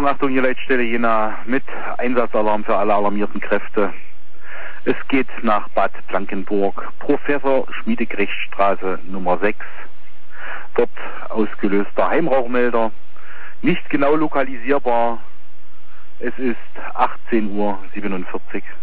Achtung, hier Leitstelle Jena mit Einsatzalarm für alle alarmierten Kräfte. Es geht nach Bad Blankenburg, Professor Schmiedekriechstraße Nummer 6. Dort ausgelöster Heimrauchmelder, nicht genau lokalisierbar. Es ist 18:47 Uhr.